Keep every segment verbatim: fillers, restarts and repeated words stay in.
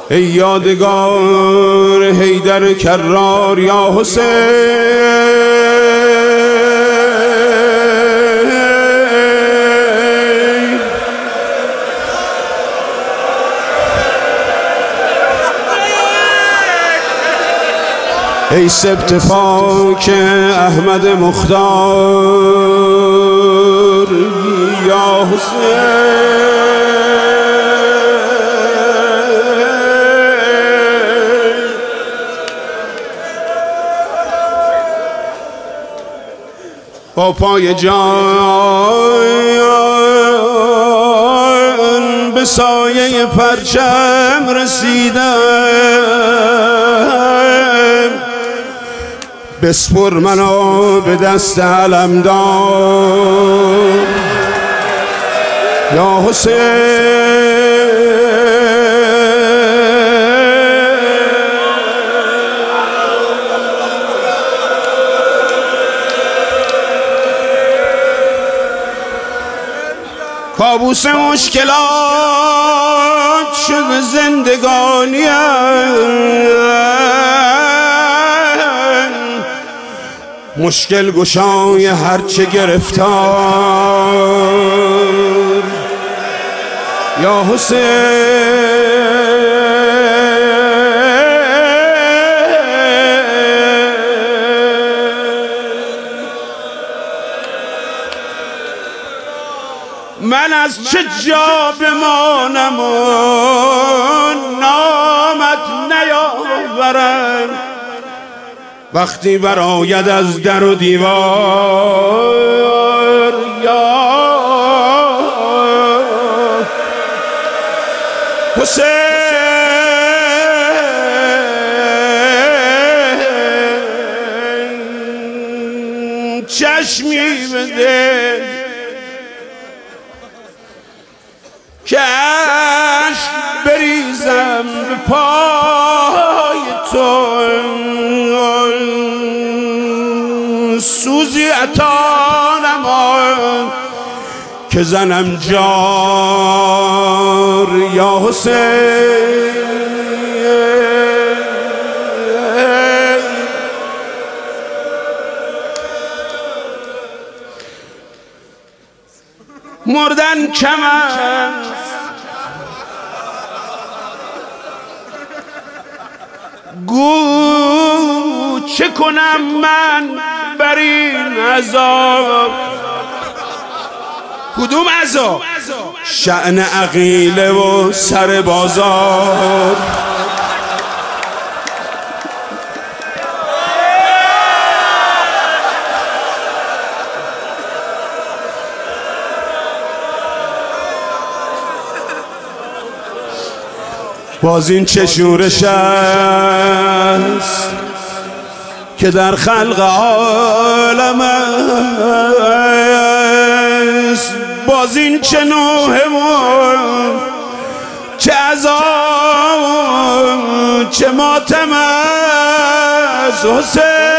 ای یادگار حیدر کرار یا حسین، ای سبت پاک احمد مختار یا حسین. با پای جان به سایه پرچم رسیدم، بسپر منو به دست علمدار یا حسین. کابوس مشکلات شد زندگانیم، مشکل گشای هرچه گرفتار یا حسین. من از چه جا بمانم و نامت نیاورم، وقتی براید از در و دیوار یا حسین. چشمی بده که عشق بریزم به پای تو، سوزی عطا نما که زنم جار یا حسین. مردن کمن گو چه کنم من بر این عذاب؟ کدوم عذاب؟ شأن عقیله و سر بازار. باز این چه شورش است که در خلق عالم است، باز این چه نوح و چه عذاب چه ماتم از حسین.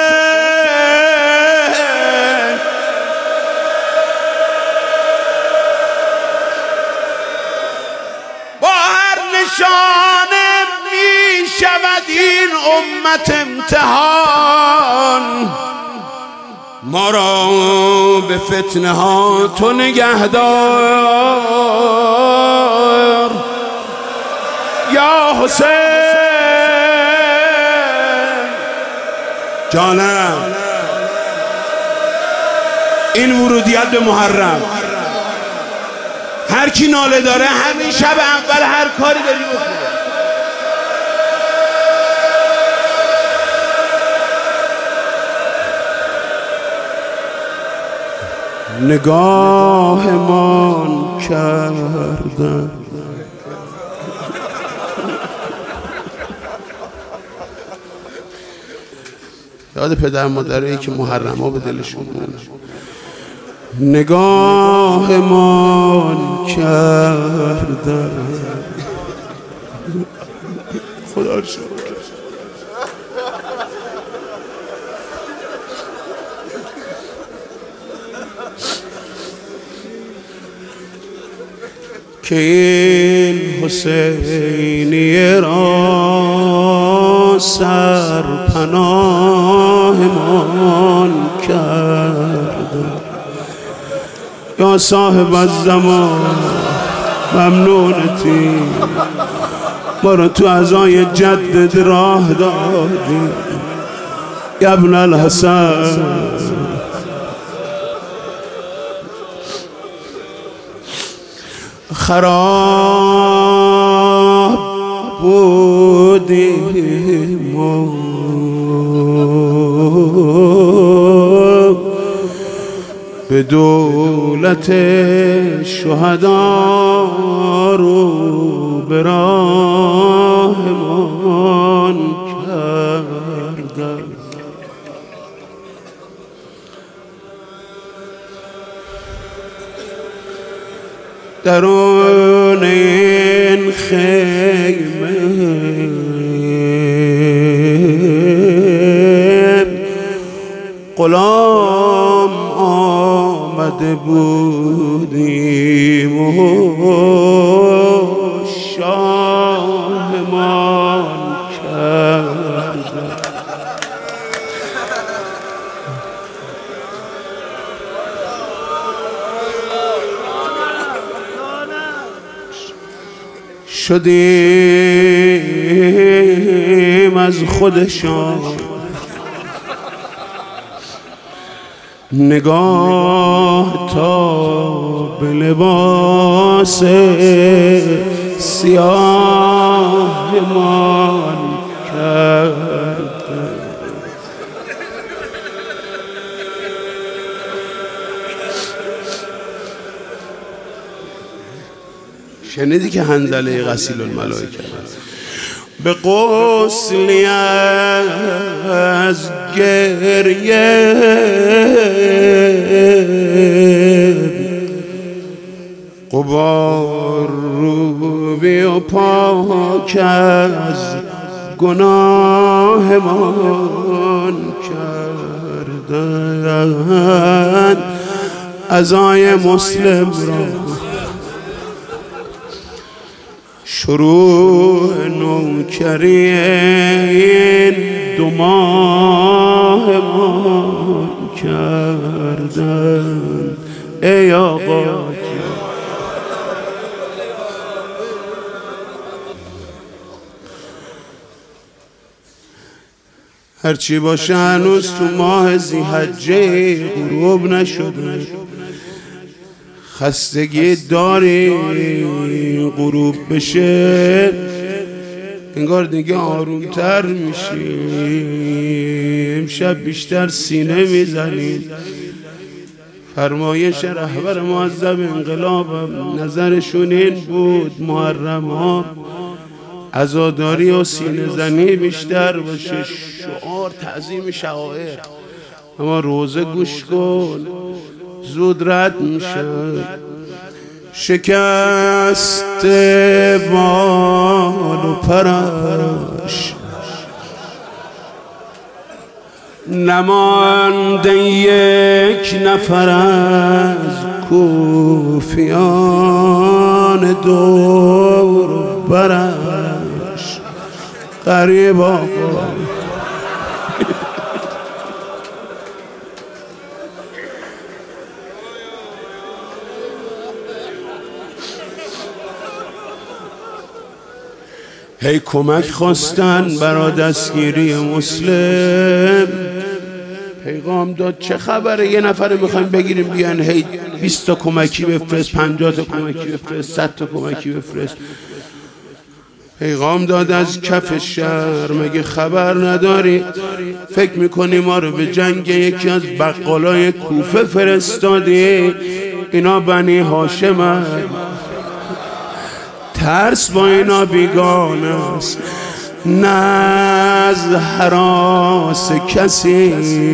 با هر نشانه می شود این امت امتحان، ما را به فتنه ها تو نگهدار یا حسین. جانم این ورودیت به محرم، هر کی ناله داره همین شب اول هر کاری داری بکنه. نگاهمان کردن یاد پدر مادرایی که محرم ها به دلشون بود. نگاهمان کردن خدا رو شکر. که این حسینیه را سرپناهمان کرد. یا صاحب الزمان ممنونتی، ما را تو عزای جدد راه دادی. یا ابن الحسن خراب بودیم و به دولت شهدا رو به راهمان کردن. درون این خیمه غلام آمده بودیم و شاهمان کردن. شدیم از خودشان نگاه تا به لباس سیاهمان کردن. شنیدی که حنظله غسیل الملائکه به غسلی از گریه غبار رو بی و پاک از گناهمان کردن. عزای مسلم را شروع نوکری این دو ماه ما کردن. ای آقا هرچی باشه هنوز تو ماه ذی‌حجه غروب نشده. خستگی داری غروب بشه انگار دیگه آرومتر میشی. امشب بیشتر سینه میزنی. فرمایش رهبر معظم انقلابم نظرشون این بود محرم ها عزاداری و سینه زنی بیشتر باشه. شعار تعظیم شعائر. اما روزه گوش کن زود رد میشه. شکست بال و پرش نمانده یک نفر از کوفیان دور برش. غریب آقا هی کمک خواستن برای دستگیری مسلم. پیغام داد چه خبره یه نفر میخوایم بگیریم بیان. هی بیست تا کمکی بفرست، پنجاه تا کمکی بفرست، صد تا کمکی بفرست. پیغام داد از کف شهر مگه خبر نداری؟ فکر میکنی ما رو به جنگ یکی از بقالای کوفه فرستادی؟ اینا بنی هاشمن. ترس با اینا بیگانه است نه از هراس کسی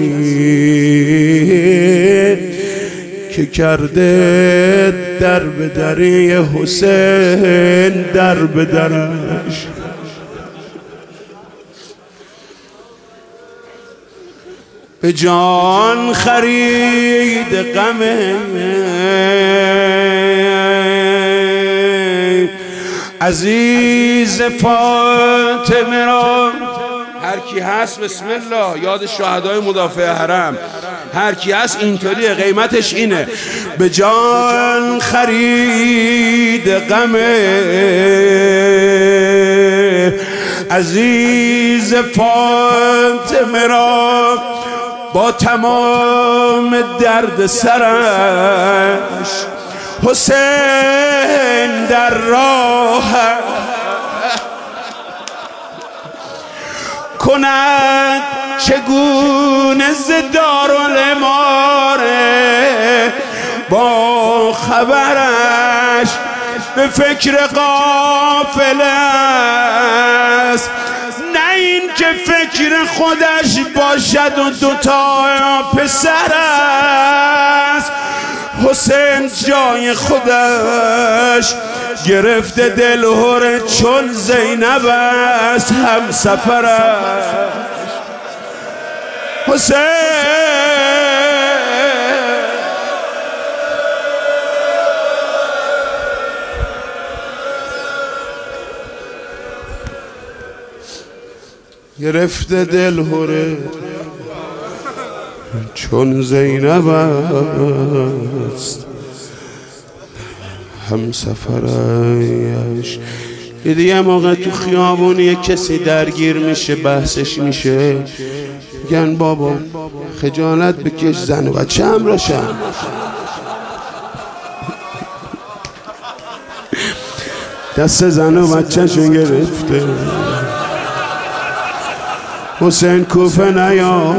که کرده در به دری حسین در به درش. به جان خرید غم عزیز فاطمه را هر کی هست بسم الله یاد شهدای مدافع حرم، هر کی هست اینطوریه، قیمتش اینه، به جان خرید غم عزیز فاطمه را با تمام درد سرش. حسین در راه کند چگونه ز دارالاماره، با خبرش به فکر قافله است، نه این که فکر خودش باشد و دوتا پسر است. حسین جای خودش گرفته دلهره چون زینب است هم سفرش. حسین گرفته دلهره چون زینب است هم سفرش. یه دیگه موقع تو خیابون یه کسی درگیر میشه بحثش میشه، میگن بابا خجالت بکش، زن و بچه هم راشن. دست زن و بچه شو گرفته. حسین کوفه نیا،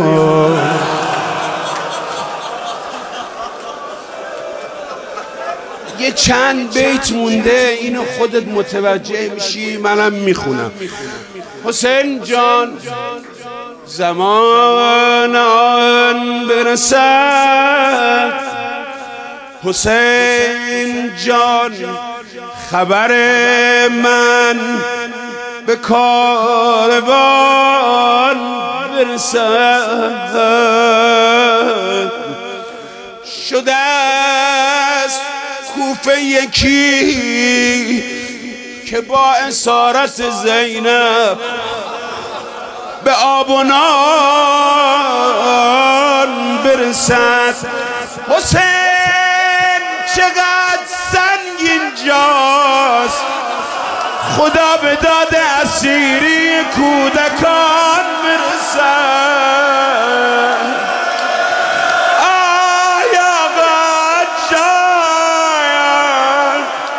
یه چند بیت مونده، اینو خودت متوجه میشی، منم میخونم. حسین جان زمان آن برسد، حسین جان خبر من به کاروان برسد. شده است کوفه یکی که با اسارت زینب به آب و نان برسد. حسین چقدر سنگین جاست، خدا به داد اسیری کودکان برسد. آیا جان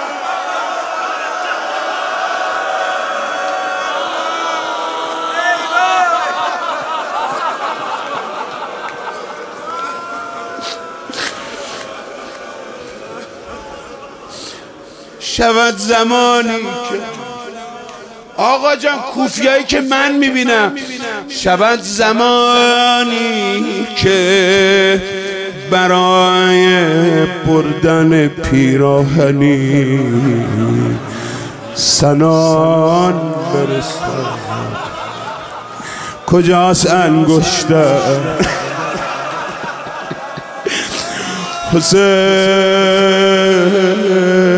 شود زمانی که آقا جان کوفیایی که من میبینم، شود زمانی که برای بردن پیراهنی سنان برسد. کجاست انگشته حسین؟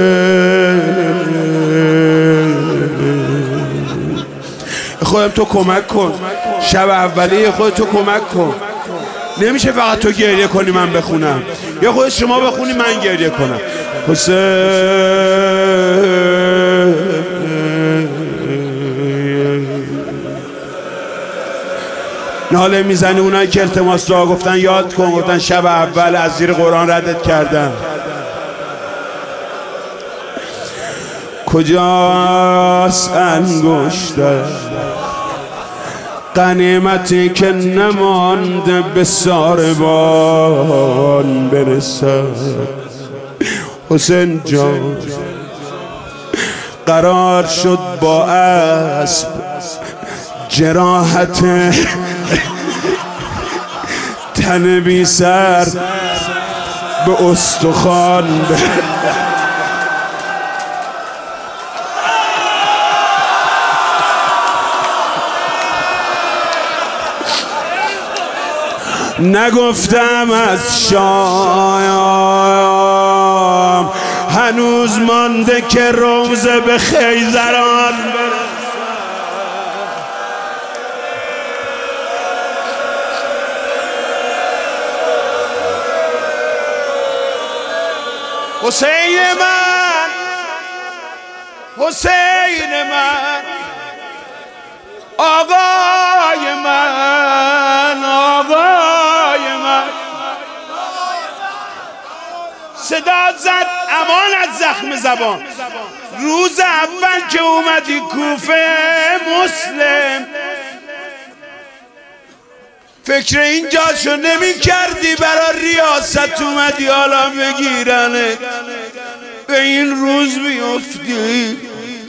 خودم تو کمک کن، شب اولیه خودت تو کمک کن. نمیشه فقط تو گریه کنی من بخونم، یا خود شما بخونی من گریه کنم. حسین ناله میزنی. اونایی که التماس دعا گفتن یاد کن، گفتن شب اول از زیر قرآن ردت کردن. کجاست انگشته غنیمتی که نمانده به ساربان برسد؟ حسین جان قرار شد با اسب جراحت تن بی سر به استخوان برسد. نگفتم از شام هنوز مانده که روزه به خیزران برسد. حسین من، حسین من، آقای من، آقای من. صدا زد امان از زخم زبان. روز اول که اومدی کوفه مسلم، فکر این جاشو نمی کردی برا ریاست اومدی حالا بگیرنه، به این روز بیفتی.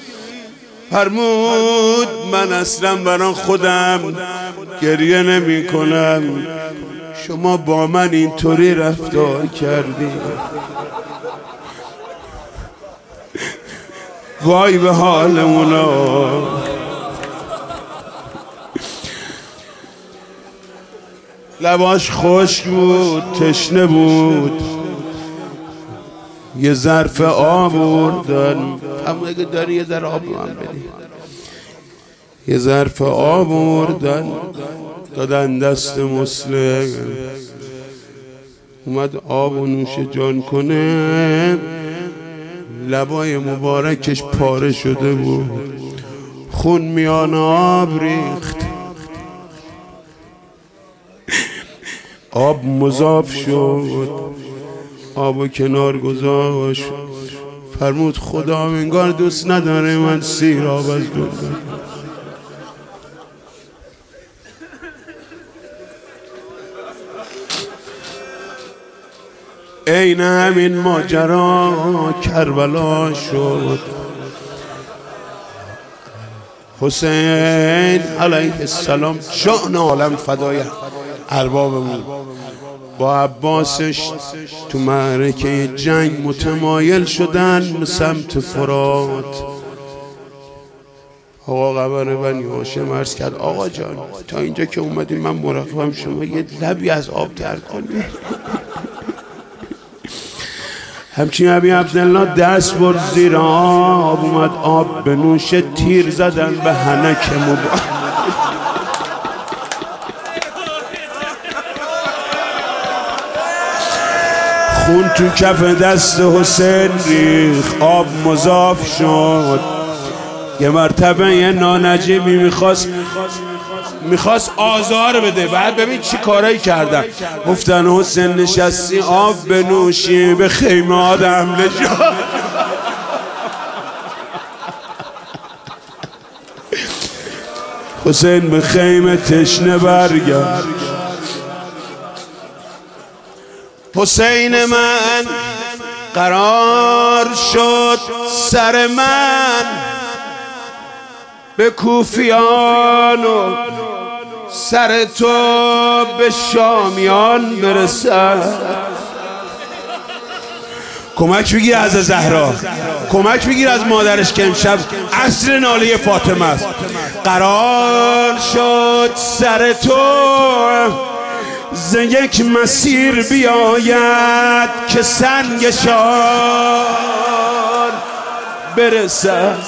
فرمود من اصلا برا خودم گریه نمی کنم، شما با من اینطوری رفتار کردی. وای به حال اونا. لباش خشک بود، تشنه بود، یه ظرف آب آوردن. اما اگه داری یه ذره آب من بدی. یه ظرف آب آوردن دادن دست مسلم. اومد آب و نوش جان کنه، لبای مبارکش پاره شده بود، خون میان آب ریخت. آب مضاف شد، آب و کنار گذاشت. فرمود خدا انگار دوست نداره من سیراب از دور. عین همین ماجرا کربلا شد. حسین علیه السلام شان عالم فدای اربابمون با عباسش تو معرکه جنگ متمایل شدن به سمت فرات. آقا قبر بنی هاشم عرض کرد آقا جان تا اینجا که اومدیم من مراقبم، شما یه لبی از آب تر کنید. همچین ابی عبدالله دست برد زیر آب، اومد آب به نوش، تیر زدن به حنک مبارک. خون تو کف دست حسین ریخ، آب مضاف شد. یه مرتبه یه نانجیبی میخواست میخواست آزار بده، بعد ببین چی کارایی کردن. گفتن حسین نشستی آب بنوشی به خیمه آدم لجا. حسین به خیمه تشنه برگشت. حسین من قرار شد سر من به کوفیان و سر تو به شامیان برسد. کمک بگیر از زهرا، کمک بگیر از مادرش که امشب عصر ناله فاطمه است. قرار شد سر تو ز یک مسیر بیاید که سنگشان برسد.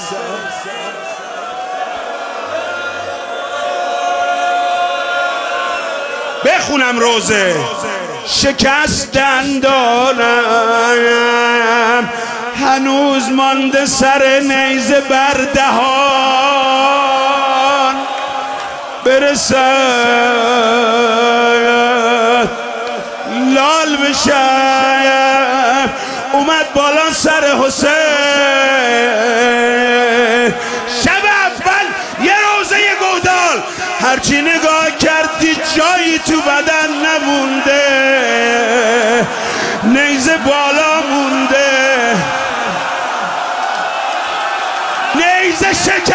بخونم روزه. شکست دندانم هنوز مانده سر نیزه بر دهان برسد. لال بشم اومد بالا سر حسین. شب اول یه روزه یه گودال، هرچی نگاه کردی جایی تو بدن نمونده، نیزه بالا مونده، نیزه شکست.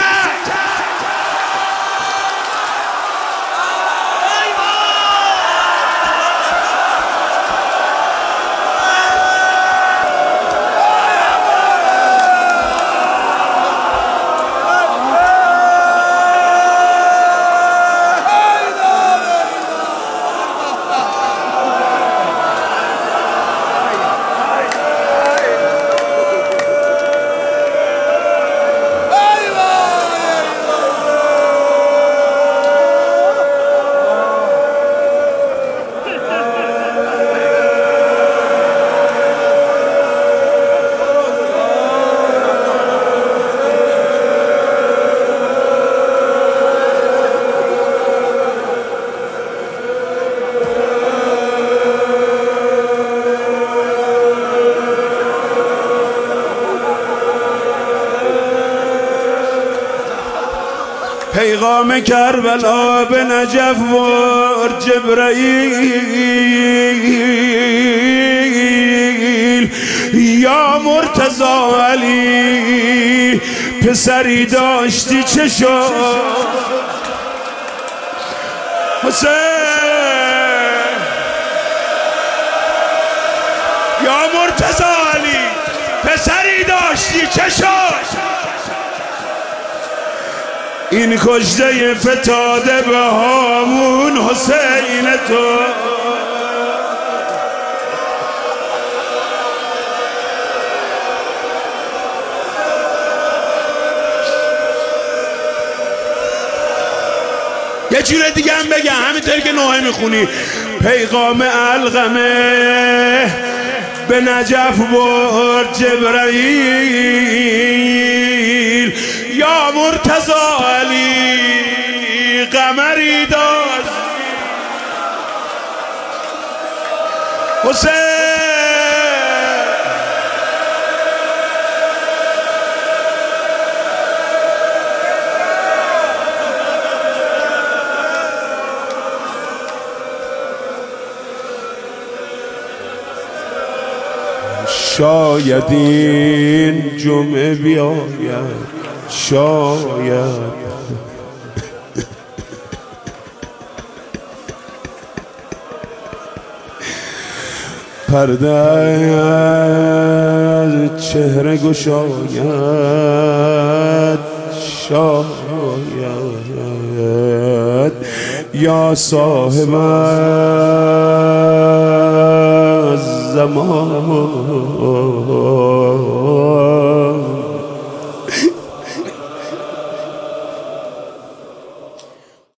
پیغام کربلا به نجف برد جبرائیل یا مرتضی علی پسری داشتی چه شد حسین یا مرتضی علی پسری داشتی چه شد این کشته فتاده به هامون حسین تو یه جور دیگه هم بگم همینطوری که نوحه میخونی پیغام علقمه به نجف برد جبرائیل یا مرتضی علی قمری داشت حسین شاید این جمعه بیاید شاید پرده از چهره گشاید شاید یا صاحب زمان